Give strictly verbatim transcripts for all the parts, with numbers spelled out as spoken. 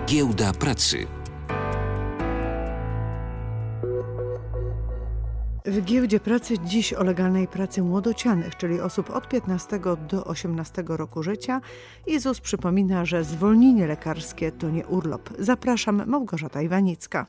Giełda pracy. W Giełdzie Pracy dziś o legalnej pracy młodocianych, czyli osób od piętnastego do osiemnastego roku życia. I ZUS przypomina, że zwolnienie lekarskie to nie urlop. Zapraszam, Małgorzata Iwanicka.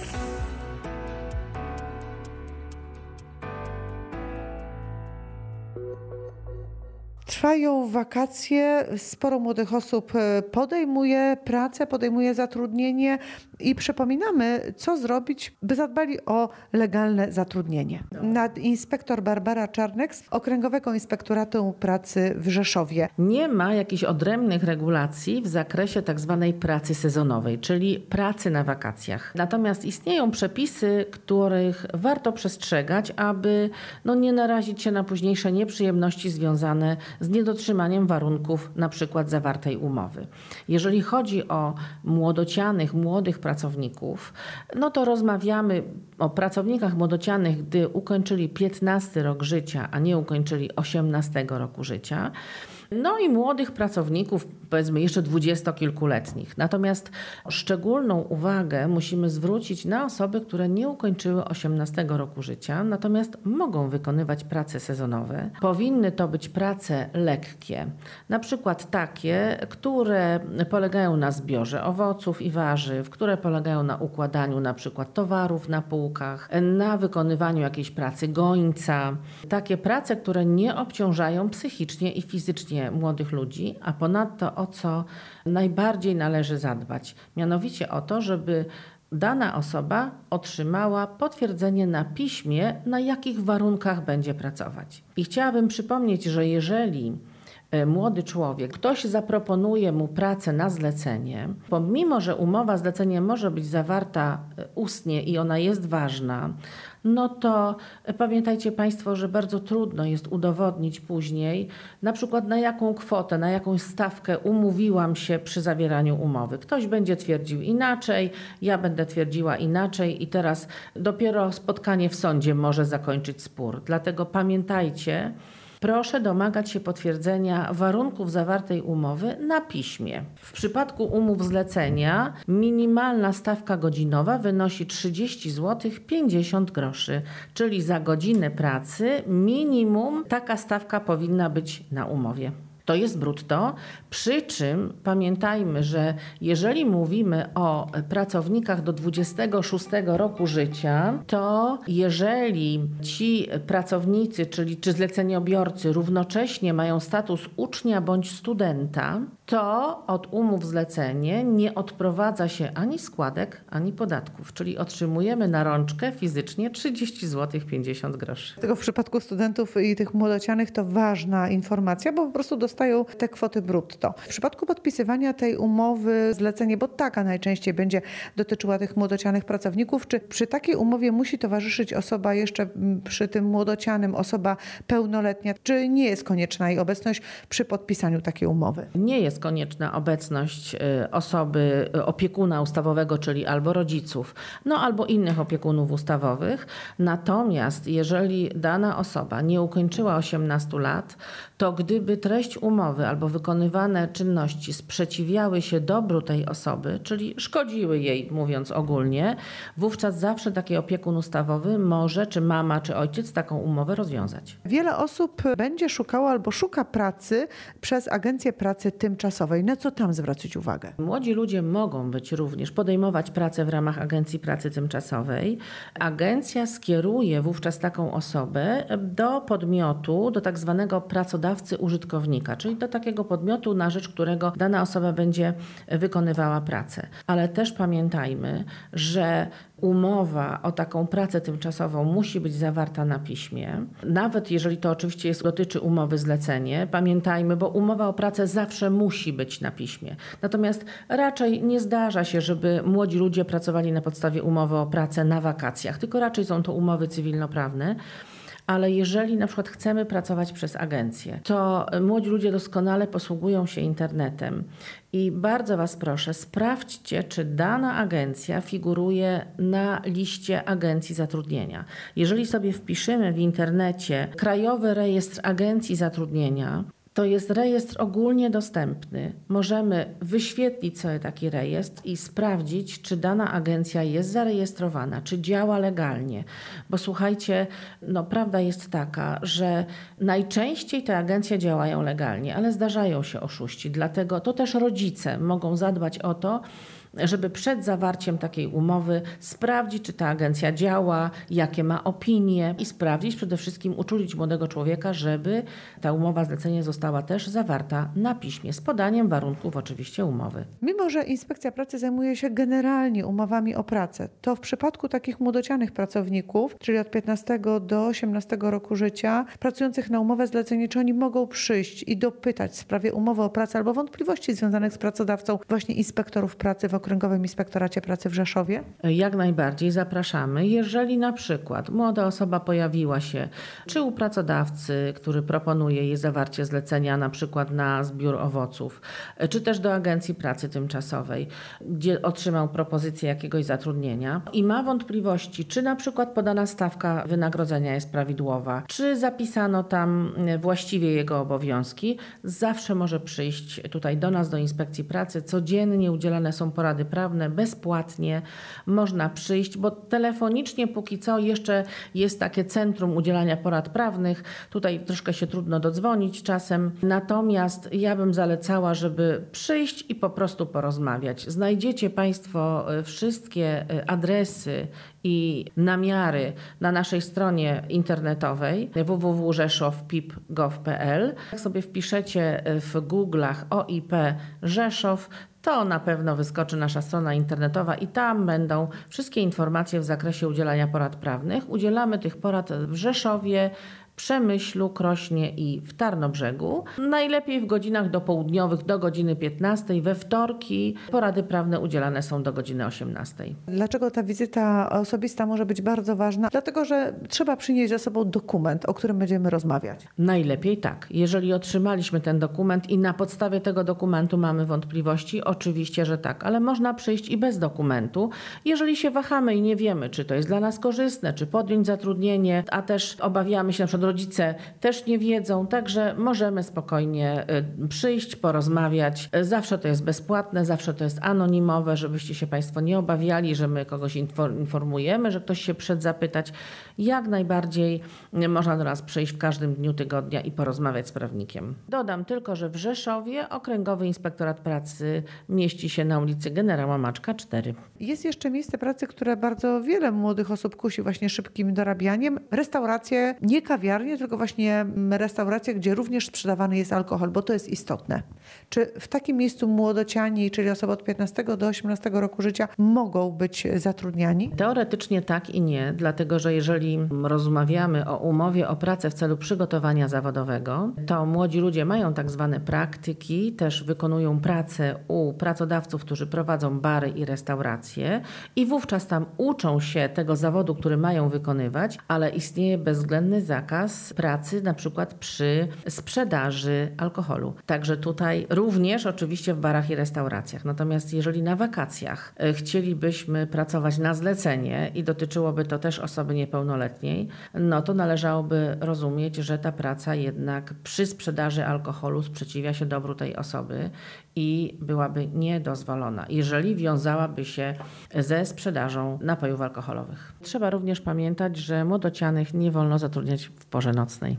Trwają wakacje, sporo młodych osób podejmuje pracę, podejmuje zatrudnienie i przypominamy, co zrobić, by zadbali o legalne zatrudnienie. Nadinspektor Barbara Czarnek z Okręgowego Inspektoratu Pracy w Rzeszowie. Nie ma jakichś odrębnych regulacji w zakresie tak zwanej pracy sezonowej, czyli pracy na wakacjach. Natomiast istnieją przepisy, których warto przestrzegać, aby no, nie narazić się na późniejsze nieprzyjemności związane z niedotrzymaniem warunków na przykład zawartej umowy. Jeżeli chodzi o młodocianych, młodych pracowników, no to rozmawiamy o pracownikach młodocianych, gdy ukończyli piętnasty rok życia, a nie ukończyli osiemnastego roku życia. No i młodych pracowników, powiedzmy jeszcze dwudziestokilkuletnich. Natomiast szczególną uwagę musimy zwrócić na osoby, które nie ukończyły osiemnastego roku życia, natomiast mogą wykonywać prace sezonowe. Powinny to być prace lekkie, na przykład takie, które polegają na zbiorze owoców i warzyw, które polegają na układaniu na przykład towarów na półkach, na wykonywaniu jakiejś pracy gońca. Takie prace, które nie obciążają psychicznie i fizycznie młodych ludzi, a ponadto o co najbardziej należy zadbać, mianowicie o to, żeby dana osoba otrzymała potwierdzenie na piśmie, na jakich warunkach będzie pracować. I chciałabym przypomnieć, że jeżeli młody człowiek, ktoś zaproponuje mu pracę na zlecenie, pomimo że umowa zlecenie może być zawarta ustnie i ona jest ważna, no to pamiętajcie Państwo, że bardzo trudno jest udowodnić później, na przykład na jaką kwotę, na jakąś stawkę umówiłam się przy zawieraniu umowy. Ktoś będzie twierdził inaczej, ja będę twierdziła inaczej i teraz dopiero spotkanie w sądzie może zakończyć spór. Dlatego pamiętajcie, proszę domagać się potwierdzenia warunków zawartej umowy na piśmie. W przypadku umów zlecenia minimalna stawka godzinowa wynosi trzydzieści złotych pięćdziesiąt groszy, czyli za godzinę pracy minimum taka stawka powinna być na umowie. To jest brutto, przy czym pamiętajmy, że jeżeli mówimy o pracownikach do dwudziestego szóstego roku życia, to jeżeli ci pracownicy, czyli czy zleceniobiorcy równocześnie mają status ucznia bądź studenta, to od umów zlecenie nie odprowadza się ani składek, ani podatków, czyli otrzymujemy na rączkę fizycznie trzydzieści złotych pięćdziesiąt groszy. Tego w przypadku studentów i tych młodocianych to ważna informacja, bo po prostu dostają te kwoty brutto. W przypadku podpisywania tej umowy zlecenie, bo taka najczęściej będzie dotyczyła tych młodocianych pracowników, czy przy takiej umowie musi towarzyszyć osoba jeszcze przy tym młodocianym, osoba pełnoletnia, czy nie jest konieczna jej obecność przy podpisaniu takiej umowy? Nie jest konieczna obecność osoby opiekuna ustawowego, czyli albo rodziców, no albo innych opiekunów ustawowych. Natomiast jeżeli dana osoba nie ukończyła osiemnastu lat, to gdyby treść umowy albo wykonywane czynności sprzeciwiały się dobru tej osoby, czyli szkodziły jej, mówiąc ogólnie, wówczas zawsze taki opiekun ustawowy może, czy mama, czy ojciec taką umowę rozwiązać. Wiele osób będzie szukało albo szuka pracy przez agencję pracy tymczasowej. Na co tam zwracać uwagę? Młodzi ludzie mogą być również, podejmować pracę w ramach agencji pracy tymczasowej. Agencja skieruje wówczas taką osobę do podmiotu, do tak zwanego pracodawcy użytkownika, czyli do takiego podmiotu, na rzecz którego dana osoba będzie wykonywała pracę. Ale też pamiętajmy, że umowa o taką pracę tymczasową musi być zawarta na piśmie. Nawet jeżeli to oczywiście jest, dotyczy umowy zlecenie, pamiętajmy, bo umowa o pracę zawsze musi być na piśmie. Natomiast raczej nie zdarza się, żeby młodzi ludzie pracowali na podstawie umowy o pracę na wakacjach, tylko raczej są to umowy cywilnoprawne. Ale jeżeli na przykład chcemy pracować przez agencję, to młodzi ludzie doskonale posługują się internetem i bardzo Was proszę, sprawdźcie, czy dana agencja figuruje na liście agencji zatrudnienia. Jeżeli sobie wpiszemy w internecie Krajowy Rejestr Agencji Zatrudnienia, To jest rejestr ogólnie dostępny. Możemy wyświetlić sobie taki rejestr i sprawdzić, czy dana agencja jest zarejestrowana, czy działa legalnie. Bo słuchajcie, no prawda jest taka, że najczęściej te agencje działają legalnie, ale zdarzają się oszuści. Dlatego to też rodzice mogą zadbać o to, żeby przed zawarciem takiej umowy sprawdzić, czy ta agencja działa, jakie ma opinie i sprawdzić, przede wszystkim uczulić młodego człowieka, żeby ta umowa zlecenie została też zawarta na piśmie, z podaniem warunków oczywiście umowy. Mimo że Inspekcja Pracy zajmuje się generalnie umowami o pracę, to w przypadku takich młodocianych pracowników, czyli od piętnastego do osiemnastego roku życia, pracujących na umowę zlecenie, czy oni mogą przyjść i dopytać w sprawie umowy o pracę albo wątpliwości związanych z pracodawcą właśnie inspektorów pracy w Okręgowym Inspektoracie Pracy w Rzeszowie? Jak najbardziej zapraszamy. Jeżeli na przykład młoda osoba pojawiła się czy u pracodawcy, który proponuje jej zawarcie zlecenia na przykład na zbiór owoców, czy też do agencji pracy tymczasowej, gdzie otrzymał propozycję jakiegoś zatrudnienia i ma wątpliwości, czy na przykład podana stawka wynagrodzenia jest prawidłowa, czy zapisano tam właściwie jego obowiązki, zawsze może przyjść tutaj do nas, do Inspekcji Pracy. Codziennie udzielane są porady prawne bezpłatnie. Można przyjść, bo telefonicznie póki co jeszcze jest takie centrum udzielania porad prawnych. Tutaj troszkę się trudno dodzwonić czasem. Natomiast ja bym zalecała, żeby przyjść i po prostu porozmawiać. Znajdziecie Państwo wszystkie adresy i namiary na naszej stronie internetowej w w w kropka rzeszow kropka pip kropka gov kropka p l. Jak sobie wpiszecie w Google'ach O I P Rzeszów, to na pewno wyskoczy nasza strona internetowa i tam będą wszystkie informacje w zakresie udzielania porad prawnych. Udzielamy tych porad w Rzeszowie, Przemyślu, Krośnie i w Tarnobrzegu. Najlepiej w godzinach dopołudniowych do godziny piętnastej. We wtorki porady prawne udzielane są do godziny osiemnastej. Dlaczego ta wizyta osobista może być bardzo ważna? Dlatego, że trzeba przynieść ze sobą dokument, o którym będziemy rozmawiać. Najlepiej tak. Jeżeli otrzymaliśmy ten dokument i na podstawie tego dokumentu mamy wątpliwości, oczywiście, że tak, ale można przyjść i bez dokumentu. Jeżeli się wahamy i nie wiemy, czy to jest dla nas korzystne, czy podjąć zatrudnienie, a też obawiamy się, na przykład rodzice też nie wiedzą, także możemy spokojnie przyjść, porozmawiać. Zawsze to jest bezpłatne, zawsze to jest anonimowe, żebyście się Państwo nie obawiali, że my kogoś informujemy, że ktoś się przedzapytać. Jak najbardziej można do nas przyjść w każdym dniu tygodnia i porozmawiać z prawnikiem. Dodam tylko, że w Rzeszowie Okręgowy Inspektorat Pracy mieści się na ulicy Generała Maczka cztery. Jest jeszcze miejsce pracy, które bardzo wiele młodych osób kusi właśnie szybkim dorabianiem. Restauracje, nie kawiarnie, tylko właśnie restauracje, gdzie również sprzedawany jest alkohol, bo to jest istotne. Czy w takim miejscu młodociani, czyli osoby od piętnastego do osiemnastego roku życia, mogą być zatrudniani? Teoretycznie tak i nie, dlatego że jeżeli rozmawiamy o umowie o pracę w celu przygotowania zawodowego, to młodzi ludzie mają tak zwane praktyki, też wykonują pracę u pracodawców, którzy prowadzą bary i restauracje i wówczas tam uczą się tego zawodu, który mają wykonywać, ale istnieje bezwzględny zakaz pracy na przykład przy sprzedaży alkoholu. Także tutaj również oczywiście w barach i restauracjach. Natomiast jeżeli na wakacjach chcielibyśmy pracować na zlecenie i dotyczyłoby to też osoby niepełnoletniej, no to należałoby rozumieć, że ta praca jednak przy sprzedaży alkoholu sprzeciwia się dobru tej osoby i byłaby niedozwolona, jeżeli wiązałaby się ze sprzedażą napojów alkoholowych. Trzeba również pamiętać, że młodocianych nie wolno zatrudniać w porze nocnej.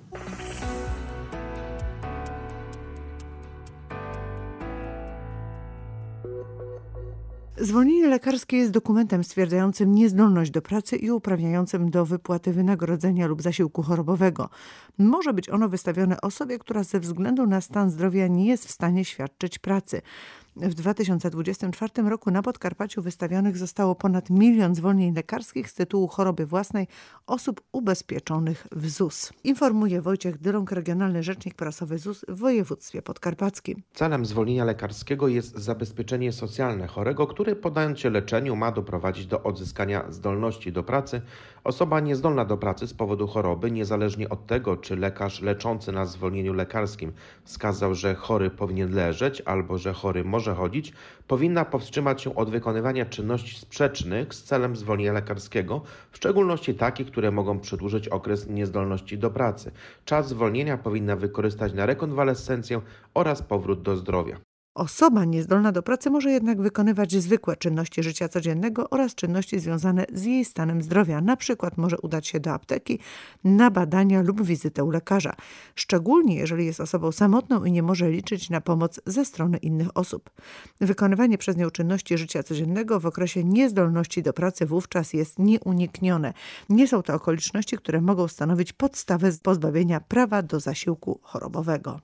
Zwolnienie lekarskie jest dokumentem stwierdzającym niezdolność do pracy i uprawniającym do wypłaty wynagrodzenia lub zasiłku chorobowego. Może być ono wystawione osobie, która ze względu na stan zdrowia nie jest w stanie świadczyć pracy. W dwa tysiące dwudziestym czwartym roku na Podkarpaciu wystawionych zostało ponad milion zwolnień lekarskich z tytułu choroby własnej osób ubezpieczonych w Z U S. Informuje Wojciech Dylong, regionalny rzecznik prasowy Z U S w województwie podkarpackim. Celem zwolnienia lekarskiego jest zabezpieczenie socjalne chorego, który podając się leczeniu ma doprowadzić do odzyskania zdolności do pracy. Osoba niezdolna do pracy z powodu choroby, niezależnie od tego, czy lekarz leczący na zwolnieniu lekarskim wskazał, że chory powinien leżeć albo że chory może może chodzić, powinna powstrzymać się od wykonywania czynności sprzecznych z celem zwolnienia lekarskiego, w szczególności takich, które mogą przedłużyć okres niezdolności do pracy. Czas zwolnienia powinna wykorzystać na rekonwalescencję oraz powrót do zdrowia. Osoba niezdolna do pracy może jednak wykonywać zwykłe czynności życia codziennego oraz czynności związane z jej stanem zdrowia. Na przykład może udać się do apteki na badania lub wizytę u lekarza. Szczególnie jeżeli jest osobą samotną i nie może liczyć na pomoc ze strony innych osób. Wykonywanie przez nią czynności życia codziennego w okresie niezdolności do pracy wówczas jest nieuniknione. Nie są to okoliczności, które mogą stanowić podstawę pozbawienia prawa do zasiłku chorobowego.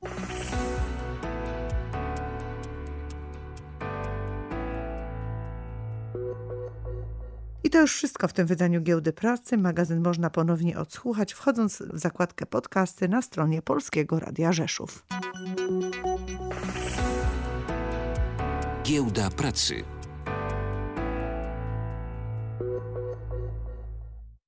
I to już wszystko w tym wydaniu Giełdy Pracy. Magazyn można ponownie odsłuchać, wchodząc w zakładkę podcasty na stronie Polskiego Radia Rzeszów. Giełda Pracy.